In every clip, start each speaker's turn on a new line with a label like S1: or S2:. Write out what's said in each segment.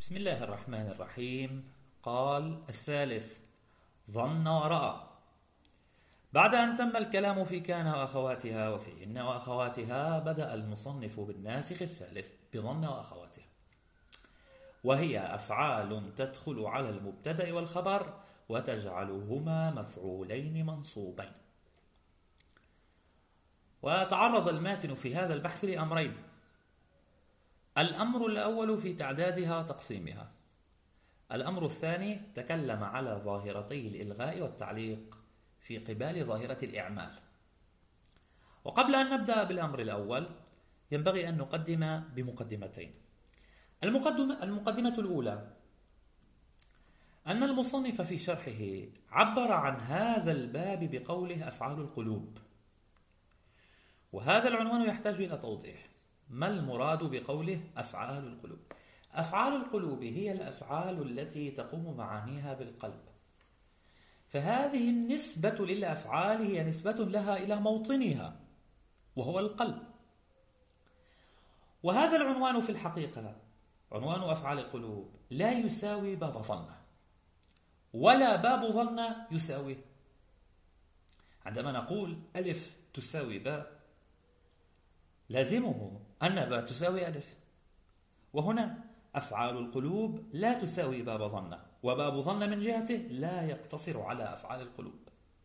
S1: بسم الله الرحمن الرحيم. قال الثالث: ظن ورأى. بعد أن تم الكلام في كان وأخواتها وفي إن وأخواتها، بدأ المصنف بالناسخ الثالث بظن وأخواتها، وهي أفعال تدخل على المبتدأ والخبر وتجعلهما مفعولين منصوبين. وتعرض الماتن في هذا البحث لأمرين: الأمر الأول في تعدادها وتقسيمها، الأمر الثاني تكلم على ظاهرتي الإلغاء والتعليق في قبال ظاهرة الإعمال. وقبل أن نبدأ بالأمر الأول ينبغي أن نقدم بمقدمتين. المقدمة الأولى أن المصنف في شرحه عبر عن هذا الباب بقوله أفعال القلوب، وهذا العنوان يحتاج إلى توضيح. ما المراد بقوله أفعال القلوب؟ أفعال القلوب هي الأفعال التي تقوم معانيها بالقلب، فهذه النسبة للأفعال هي نسبة لها إلى موطنها وهو القلب. وهذا العنوان في الحقيقة، عنوان أفعال القلوب، لا يساوي باب ظن، ولا باب ظن يساوي. عندما نقول ألف تساوي باء، لازمه أن باء تساوي ألف، وهنا أفعال القلوب لا تساوي باب ظن، وباب ظن من جهته لا يقتصر على أفعال القلوب.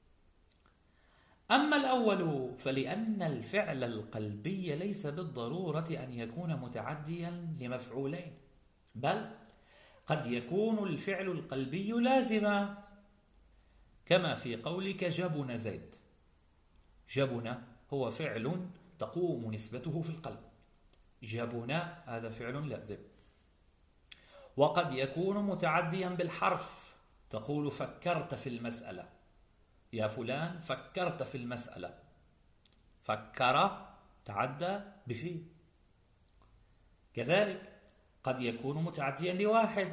S1: أما الأول فلأن الفعل القلبي ليس بالضرورة أن يكون متعديا لمفعولين، بل قد يكون الفعل القلبي لازما، كما في قولك جبن زيد. جبن هو فعل تقوم نسبته في القلب، جبن هذا فعل لازم. وقد يكون متعديا بالحرف، تقول فكرت في المسألة، يا فلان فكرت في المسألة، فكر تعدى بفي. كذلك قد يكون متعديا لواحد،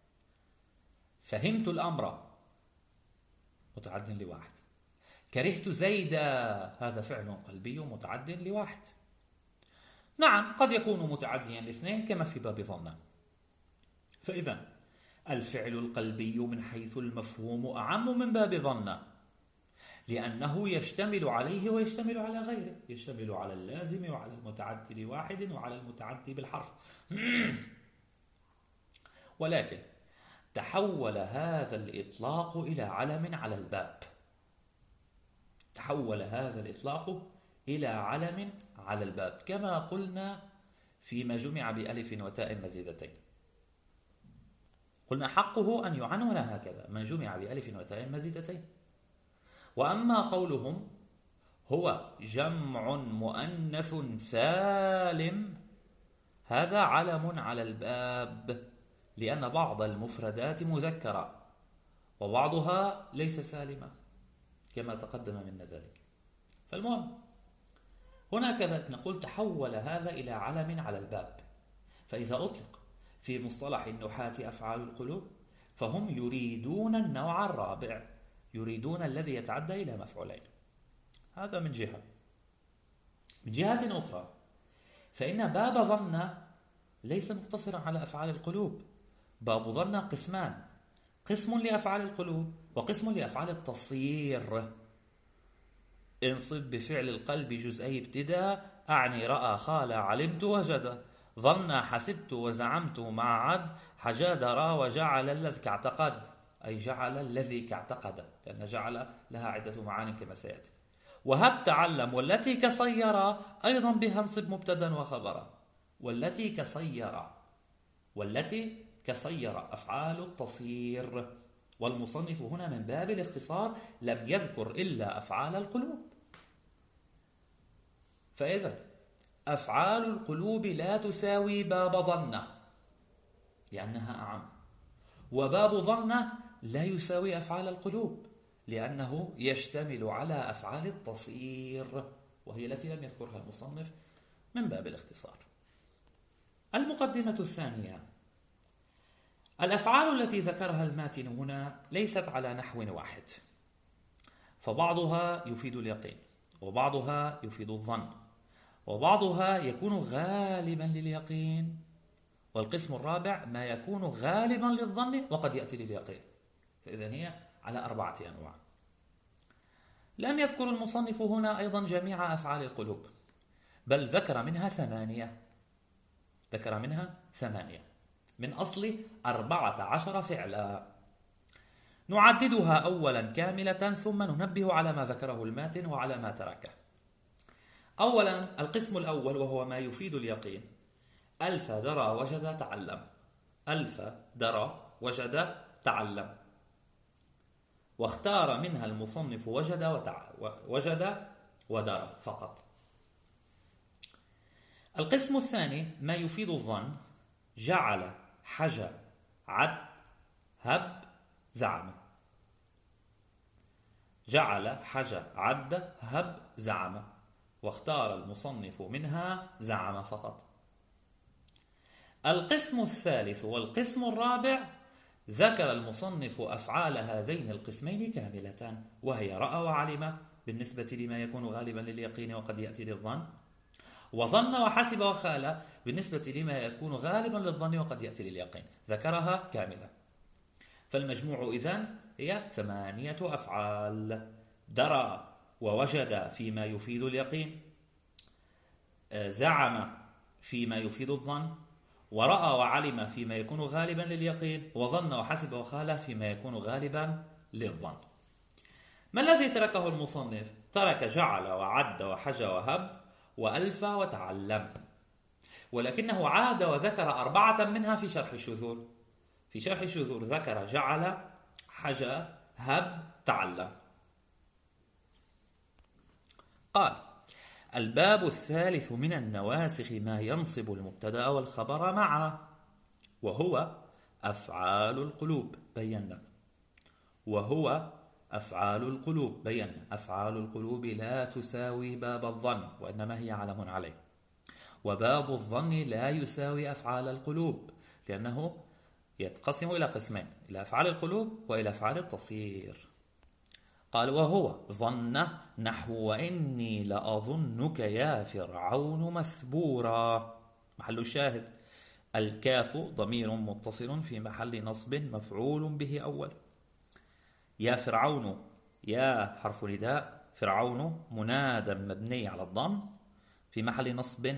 S1: فهمت الأمر، متعد لواحد. كرهت زيدا، هذا فعل قلبي متعد لواحد. نعم، قد يكون متعديا لاثنين كما في باب ظن. فإذا الفعل القلبي من حيث المفهوم أعم من باب ظن، لأنه يشتمل عليه ويشتمل على غيره، يشتمل على اللازم وعلى المتعدي لواحد وعلى المتعدي بالحرف. ولكن تحول هذا الإطلاق إلى علم على الباب، تحول هذا الإطلاق إلى علم على الباب، كما قلنا فيما جمع بألف وتاء مزيدتين. قلنا حقه أن يعنون هكذا: ما جمع بألف وتاء مزيدتين. وأما قولهم هو جمع مؤنث سالم، هذا علم على الباب، لأن بعض المفردات مذكرة وبعضها ليس سالما كما تقدم منا ذلك. فالمهم هنا كذلك نقول تحول هذا إلى علم على الباب. فإذا أطلق في مصطلح النحاة أفعال القلوب فهم يريدون النوع الرابع، يريدون الذي يتعدى إلى مفعولين. هذا من جهة. من جهة أخرى فإن باب ظن ليس مقتصرا على أفعال القلوب. باب ظن قسمان: قسم لأفعال القلوب وقسم لأفعال التصير. انصب بفعل القلب جزئي ابتداء، أعني رأى خال علمت وجد، ظن حسبت وزعمت مع عد، حجاد رأى وجعل الذي كاعتقد، أي جعل الذي كاعتقد، لأن جعل لها عدة معان كما سيأتي. وهب تعلم، والتي كصير أيضا بها انصب مبتدا وخبرا، والتي كصير، والتي كصير أفعال التصير. والمصنف هنا من باب الاختصار لم يذكر إلا أفعال القلوب. فإذا أفعال القلوب لا تساوي باب ظن لأنها أعم، وباب ظن لا يساوي أفعال القلوب لأنه يشتمل على أفعال التصير، وهي التي لم يذكرها المصنف من باب الاختصار. المقدمة الثانية: الأفعال التي ذكرها الماتن هنا ليست على نحو واحد، فبعضها يفيد اليقين، وبعضها يفيد الظن، وبعضها يكون غالبا لليقين، والقسم الرابع ما يكون غالبا للظن وقد يأتي لليقين. فإذا هي على 4 أنواع. لم يذكر المصنف هنا أيضا جميع أفعال القلوب، بل ذكر منها 8. ذكر منها 8 من أصل 14 فعلا. نعددها أولا كاملة ثم ننبه على ما ذكره الماتن وعلى ما تركه. أولا القسم الأول وهو ما يفيد اليقين: ألف درى وجد تعلم. ألف درى وجد تعلم، واختار منها المصنف وجد ودرى فقط. القسم الثاني ما يفيد الظن: جعل، حجى، عد، هب، زعم. جعل، حجى، عد، هب، زعم، واختار المصنف منها زعم فقط. القسم الثالث والقسم الرابع ذكر المصنف أفعال هذين القسمين كاملة، وهي رأى وعلم بالنسبة لما يكون غالبا لليقين وقد يأتي للظن، وظن وحسب وخال بالنسبة لما يكون غالبا للظن وقد يأتي لليقين، ذكرها كاملة. فالمجموع إذن هي 8 أفعال: درى ووجد فيما يفيد اليقين، زعم فيما يفيد الظن، ورأى وعلم فيما يكون غالبا لليقين، وظن وحسب وخال فيما يكون غالبا للظن. ما الذي تركه المصنف؟ ترك جعل وعد وحجى وهب وألف وتعلم، ولكنه عاد وذكر 4 منها في شرح الشذور. في شرح الشذور ذكر جعل، حجى، هب، تعلم. قال: الباب الثالث من النواسخ ما ينصب المبتدأ والخبر معا، وهو أفعال القلوب. بينا وهو أفعال القلوب. بينا أفعال القلوب لا تساوي باب الظن، وإنما هي علم عليه. وباب الظن لا يساوي أفعال القلوب، لأنه يتقسم إلى قسمين: إلى أفعال القلوب وإلى أفعال التصير. قال: وهو ظن نحو وإني لأظنك يا فرعون مثبورا. محل الشاهد: الكاف ضمير متصل في محل نصب مفعول به أول. يا فرعون، يا حرف نداء، فرعون منادى مبني على الضم في محل نصب.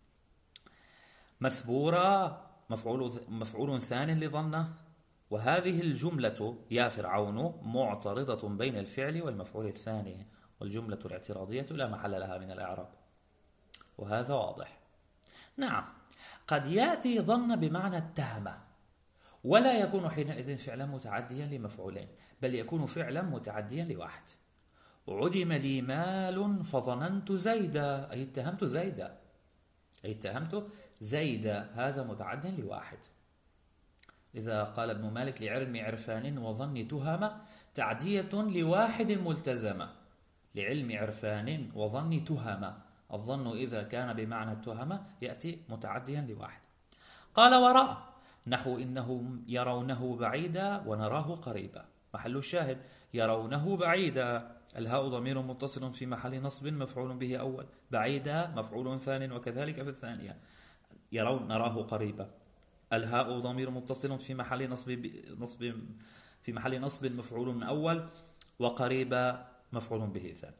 S1: مثبورا مفعول ثان لظنه. وهذه الجملة يا فرعون معترضة بين الفعل والمفعول الثاني، والجملة الاعتراضية لا محل لها من الإعراب، وهذا واضح. نعم، قد يأتي ظن بمعنى اتهم، ولا يكون حينئذ فعلا متعديا لمفعولين، بل يكون فعلا متعديا لواحد. عدم لي مال فظننت زيدا، أي اتهمت زيدا، أي اتهمت زيدا، هذا متعد لواحد. إذا قال ابن مالك: لعلم عرفان وظن تهمة، تعدية لواحد ملتزمة. لعلم عرفان وظن تهمة، الظن إذا كان بمعنى التهمة يأتي متعديا لواحد. قال: ورأى نحو إنهم يرونه بعيدا ونراه قريبا. محل الشاهد: يرونه بعيدا، الهاء ضمير متصل في محل نصب مفعول به أول، بعيدا مفعول ثان وكذلك في الثانية. يرون نراه قريبا، الهاء ضمير متصل في محل نصب مفعول أول، وقريبا مفعول به ثاني.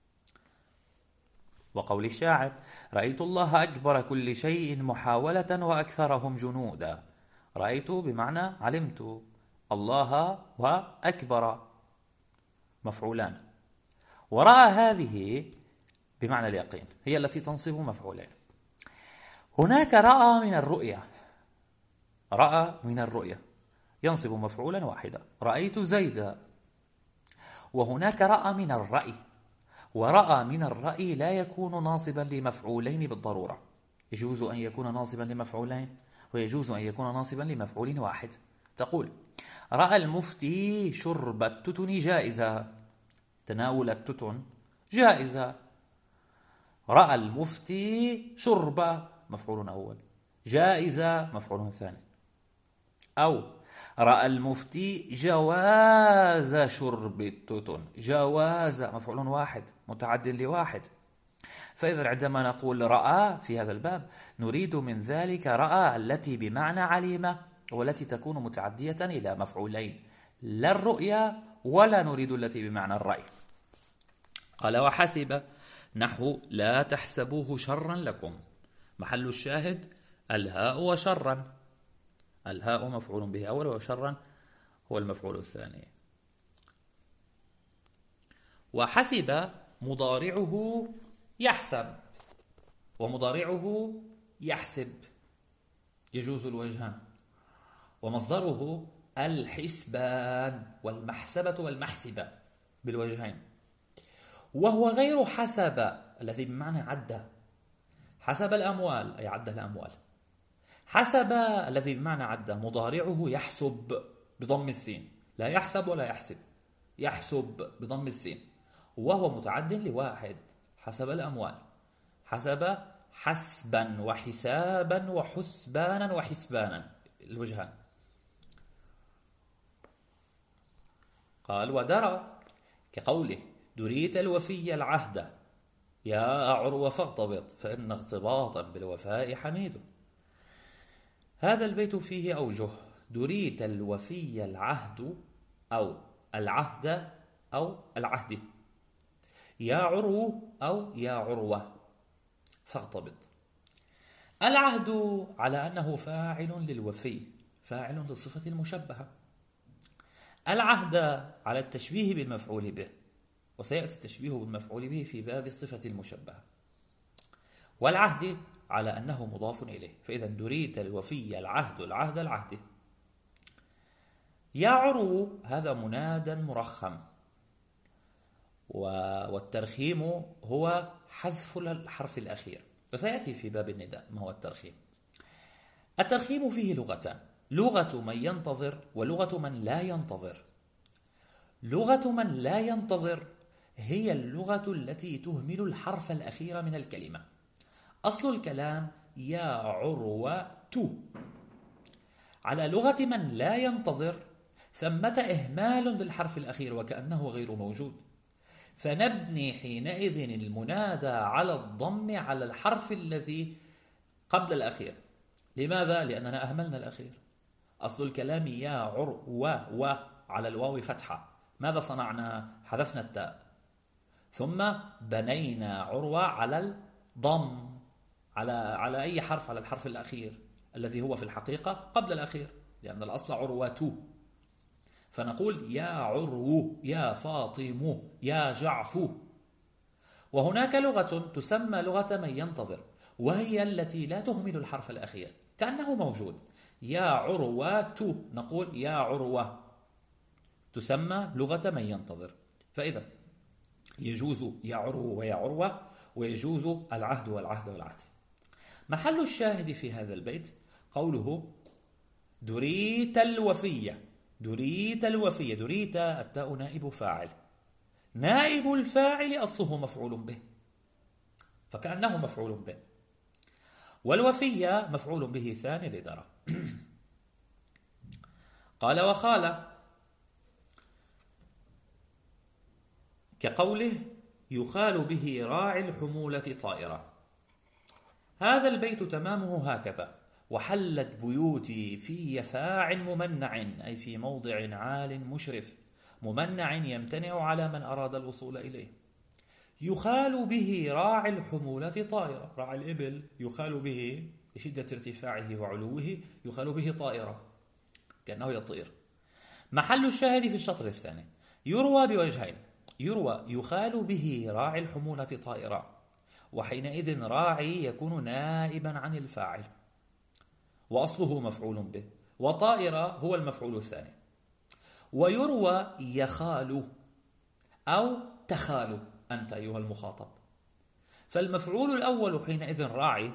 S1: وقول الشاعر: رأيت الله أكبر كل شيء محاولة وأكثرهم جنودا. رأيت بمعنى علمت، الله وأكبر مفعولان. ورأى هذه بمعنى اليقين، هي التي تنصب مفعولين. هناك رأى من الرؤية، رأى من الرؤية ينصب مفعولا واحدا، رأيت زيدا. وهناك رأى من الرأي، ورأى من الرأي لا يكون ناصبا لمفعولين بالضرورة، يجوز أن يكون ناصبا لمفعولين ويجوز أن يكون ناصبا لمفعول واحد. تقول: رأى المفتي شرب التتن جائزة، تناول التتن جائزة. رأى المفتي شرب مفعول أول، جائزة مفعول ثاني. أو رأى المفتي جواز شرب التتن، جواز مفعول واحد متعد لواحد. فإذا عندما نقول رأى في هذا الباب نريد من ذلك رأى التي بمعنى علم، والتي تكون متعدية إلى مفعولين، لا الرؤيا ولا نريد التي بمعنى الرأي. قال وحسب نحو لا تحسبوه شرا لكم، محل الشاهد الهاء وشرا، الهاء مفعول به أول وشرا هو المفعول الثاني. وحسب مضارعه يحسب ومضارعه يحسب، يجوز الوجهان، ومصدره الحسبان والمحسبة والمحسبة بالوجهين، وهو غير حسب الذي بمعنى عد، حسب الأموال أي عد الأموال، حسب الذي بمعنى عد مضارعه يحسب بضم السين، لا يحسب ولا يحسب، يحسب بضم السين، وهو متعد لواحد، حسب الأموال، حسب حسبا وحسابا وحسبانا وحسبانا الوجهان. قال ودرى كقوله دريت الوفي العهد يا عروة فاغتبط فإن اغتباطا بالوفاء حميد. هذا البيت فيه أوجه، دريت الوفي العهد أو العهد أو العهد، يا عرو أو يا عروة فاغتبط. العهد على أنه فاعل للوفي، فاعل للصفة المشبهة. العهد على التشبيه بالمفعول به، وسيأتي التشبيه بالمفعول به في باب الصفة المشبهة. والعهد على أنه مضاف إليه، فإذا دريت الوفي العهد العهد العهد. يا عرو هذا منادى مرخم، والترخيم هو حذف الحرف الأخير، وسيأتي في باب النداء ما هو الترخيم. الترخيم فيه لغتان، لغة من ينتظر ولغة من لا ينتظر. لغة من لا ينتظر هي اللغة التي تهمل الحرف الأخير من الكلمة. أصل الكلام يا عروة. على لغة من لا ينتظر ثمة إهمال للحرف الأخير وكأنه غير موجود، فنبني حينئذ المنادى على الضم على الحرف الذي قبل الأخير. لماذا؟ لأننا أهملنا الأخير. أصل الكلام يا عروة وعلى الواو فتحة، ماذا صنعنا؟ حذفنا التاء، ثم بنينا عروة على الضم على أي حرف؟ على الحرف الأخير الذي هو في الحقيقة قبل الأخير، لأن الأصل عروة. فنقول يا عرو يا فاطم يا جعفو. وهناك لغة تسمى لغة من ينتظر، وهي التي لا تهمل الحرف الأخير كأنه موجود. يا عروة نقول يا عروة، تسمى لغة من ينتظر. فإذا يجوز يا عرو ويا عروة، ويجوز العهد والعهد والعهد. محل الشاهد في هذا البيت قوله دريت الوفية. دريت الوفية، دريت التاء نائب فاعل، نائب الفاعل أصله مفعول به، فكأنه مفعول به، والوفية مفعول به ثاني لدرى. قال وخال كقوله يخال به راعي الحمولة طائرة. هذا البيت تمامه هكذا: وحلت بيوتي في يفاع ممنع، أي في موضع عال مشرف، ممنع يمتنع على من أراد الوصول إليه. يخال به راعي الحمولة طائرة، راعي الإبل يخال به لشدة ارتفاعه وعلوه، يخال به طائرة كأنه يطير. محل الشاهد في الشطر الثاني يروى بوجهين: يروى يخال به راعي الحمولة طائرة، وحينئذ راعي يكون نائبا عن الفاعل وأصله مفعول به، وطائرة هو المفعول الثاني. ويروى يخال أو تخال أنت أيها المخاطب، فالمفعول الأول حينئذ راعي،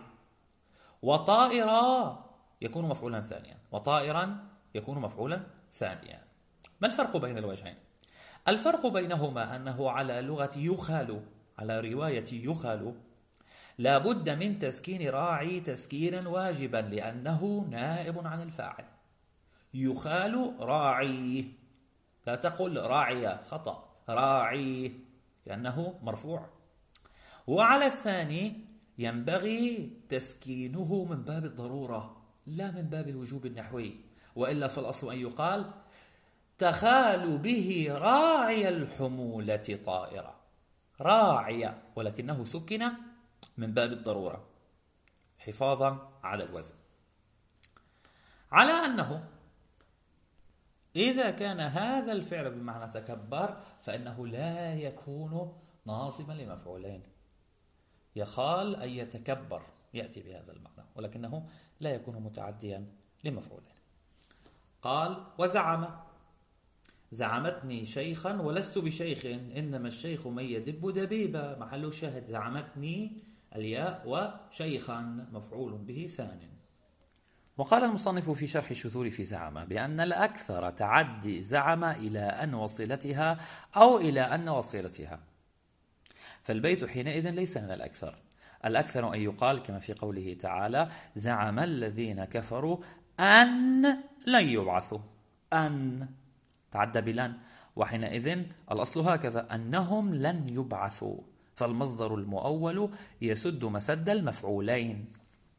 S1: وطائرة يكون مفعولا ثانيا، وطائرا يكون مفعولا ثانيا. ما الفرق بين الوجهين؟ الفرق بينهما أنه على لغة يخال، على رواية يخال، لا بد من تسكين راعي تسكينا واجبا لأنه نائب عن الفاعل. يخال راعي، لا تقل راعي، خطأ، راعي لأنه مرفوع. وعلى الثاني ينبغي تسكينه من باب الضرورة لا من باب الوجوب النحوي، وإلا فالأصل أن يقال تخال به راعي الحمولة طائرة، راعي ولكنه سكن من باب الضرورة حفاظا على الوزن. على أنه إذا كان هذا الفعل بمعنى تكبر فإنه لا يكون ناصبا لمفعولين، يخال أن يتكبر يأتي بهذا المعنى ولكنه لا يكون متعديا لمفعولين. قال وزعم، زعمتني شيخا ولست بشيخ إنما الشيخ من يدب دبيبا، محل شاهد زعمتني الياء وشيخا مفعول به ثان. وقال المصنف في شرح الشذور في زعم بأن الأكثر تعدي زعم إلى أن وصلتها أو إلى أن وصلتها، فالبيت حينئذ ليس من الأكثر. الأكثر أن يقال كما في قوله تعالى زعم الذين كفروا أن لن يبعثوا، أن تعدى بلن، وحينئذ الأصل هكذا أنهم لن يبعثوا، فالمصدر المؤول يسد مسد المفعولين.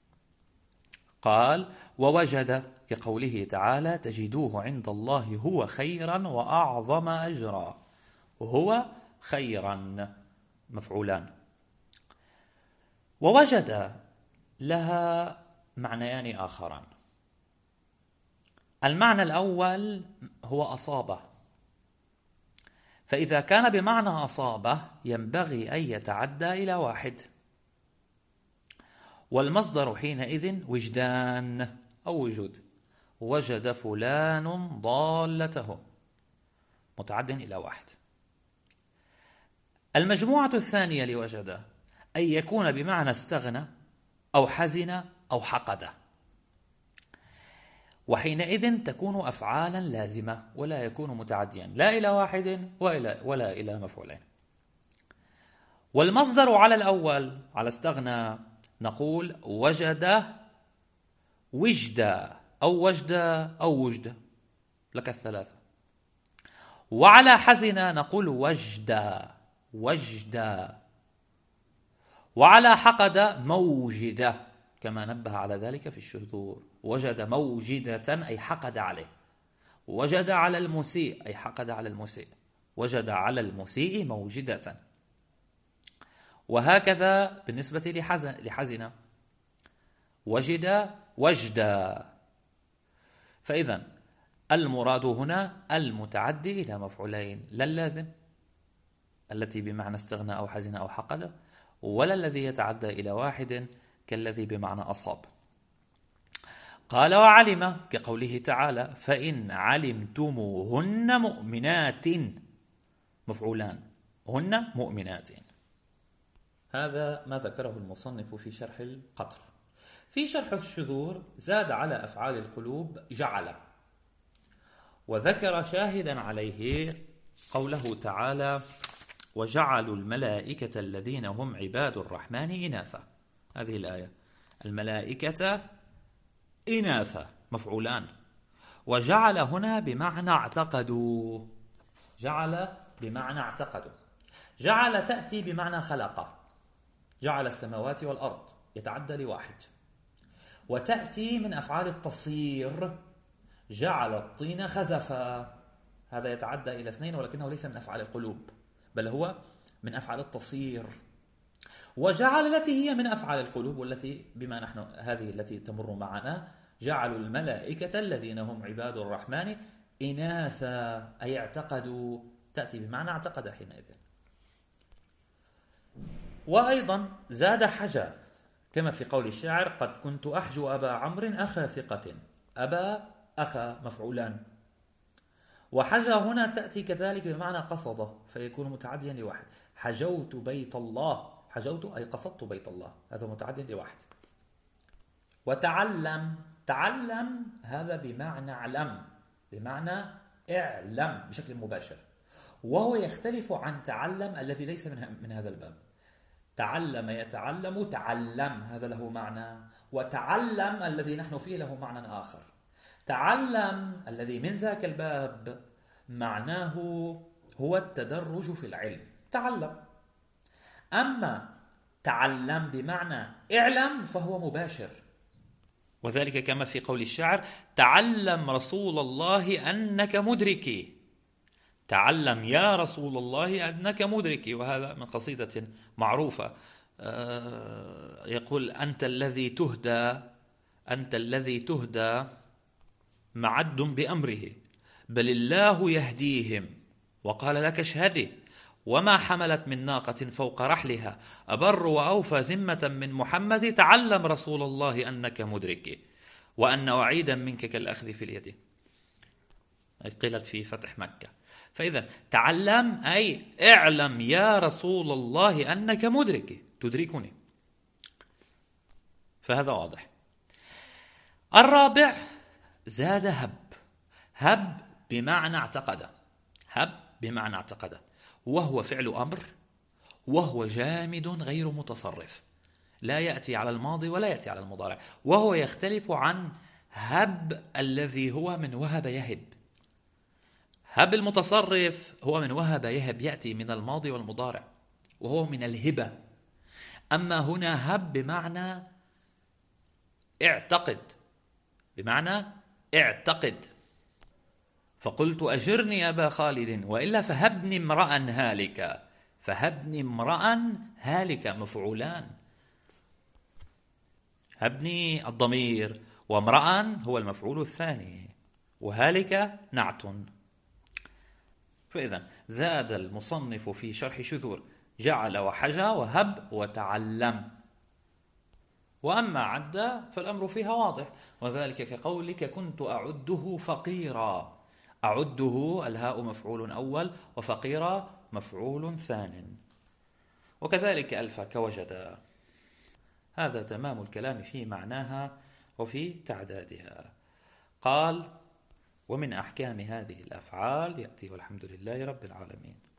S1: قال ووجد كقوله تعالى تجدوه عند الله هو خيرا وأعظم أجرا، هو خيرا مفعولان. ووجد لها معنيان آخران. المعنى الأول هو أصابه، فإذا كان بمعنى أصابه ينبغي أن يتعدى إلى واحد، والمصدر حينئذ وجدان أو وجود، وجد فلان ضالته متعد إلى واحد. المجموعة الثانية لوجد أن يكون بمعنى استغنى أو حزن أو حقد، وحينئذ تكون أفعالا لازمة ولا يكون متعديا لا إلى واحد ولا إلى مفعولين. والمصدر على الأول على استغنى نقول وجد وجدا أو وجدا أو وجدا، لك الثلاثة. وعلى حزن نقول وجدا وجدا. وعلى حقد موجدة كما نبه على ذلك في الشذور، وجد موجدة أي حقد عليه. وجد على المسيء أي حقد على المسيء، وجد على المسيء موجدة. وهكذا بالنسبة لحزن وجد وجدا. فإذا المراد هنا المتعدي إلى مفعولين، لا اللازم التي بمعنى استغنى أو حزن أو حقد، ولا الذي يتعدى إلى واحد كالذي بمعنى أصاب. قال وعلم كقوله تعالى فإن علمتموهن مؤمنات، مفعولان، هن مؤمنات. هذا ما ذكره المصنف في شرح القطر. في شرح الشذور زاد على أفعال القلوب جعل، وذكر شاهدا عليه قوله تعالى وجعلوا الملائكة الذين هم عباد الرحمن إناثا. هذه الآية الملائكة إناثا مفعولان، وجعل هنا بمعنى اعتقدوا، جعل بمعنى اعتقدوا. جعل تأتي بمعنى خلق، جعل السماوات والأرض يتعدى لواحد. وتأتي من أفعال التصير، جعل الطين خزفا، هذا يتعدى إلى اثنين ولكنه ليس من أفعال القلوب بل هو من أفعال التصير. وجعل التي هي من أفعال القلوب والتي بما نحن هذه التي تمر معنا جعلوا الملائكة الذين هم عباد الرحمن إناثا أي اعتقدوا، تأتي بمعنى اعتقد حينئذ. وأيضا زاد حجا كما في قول الشاعر قد كنت أحجو أبا عمرو أخا ثقة، أبا أخا مفعولان. وحجا هنا تأتي كذلك بمعنى قصد فيكون متعديا لواحد، حجوت بيت الله، حجوت أي قصدت بيت الله، هذا متعدي لواحد. وتعلم، تعلم هذا بمعنى علم، بمعنى اعلم بشكل مباشر، وهو يختلف عن تعلم الذي ليس من هذا الباب. تعلم يتعلم، تعلم هذا له معنى، وتعلم الذي نحن فيه له معنى آخر. تعلم الذي من ذاك الباب معناه هو التدرج في العلم، تعلم. أما تعلم بمعنى اعلم فهو مباشر، وذلك كما في قول الشاعر: تعلم رسول الله أنك مدركي، تعلم يا رسول الله أنك مدركي. وهذا من قصيدة معروفة يقول: أنت الذي تهدى معد بأمره، بل الله يهديهم، وقال لك اشهدي، وما حملت من ناقة فوق رحلها أبر وأوفى ذمة من محمد، تعلم رسول الله أنك مدركي، وأن وعيدا منك كالأخذ في اليد. قيلت في فتح مكة. فإذا تعلم أي اعلم يا رسول الله أنك مدركي، تدركني. فهذا واضح. الرابع زاد هب بمعنى اعتقد، وهو فعل أمر، وهو جامد غير متصرف، لا يأتي على الماضي ولا يأتي على المضارع، وهو يختلف عن هب الذي هو من وهب يهب. هب المتصرف هو من وهب يهب، يأتي من الماضي والمضارع، وهو من الهبة. أما هنا هب بمعنى اعتقد، فقلت أجرني أبا خالد وإلا فهبني امرأ هالك، مفعولان. هبني الضمير، وامرأ هو المفعول الثاني، وهالك نعت. فإذا زاد المصنف في شرح شذور جعل وحجى وهب وتعلم. وأما عد فالأمر فيها واضح، وذلك كقولك كنت أعده فقيرا. أعده الهاء مفعول أول، وفقيرا مفعول ثان. وكذلك ألف كوجد. هذا تمام الكلام في معناها وفي تعدادها. قال: ومن أحكام هذه الأفعال يأتي، والحمد لله رب العالمين.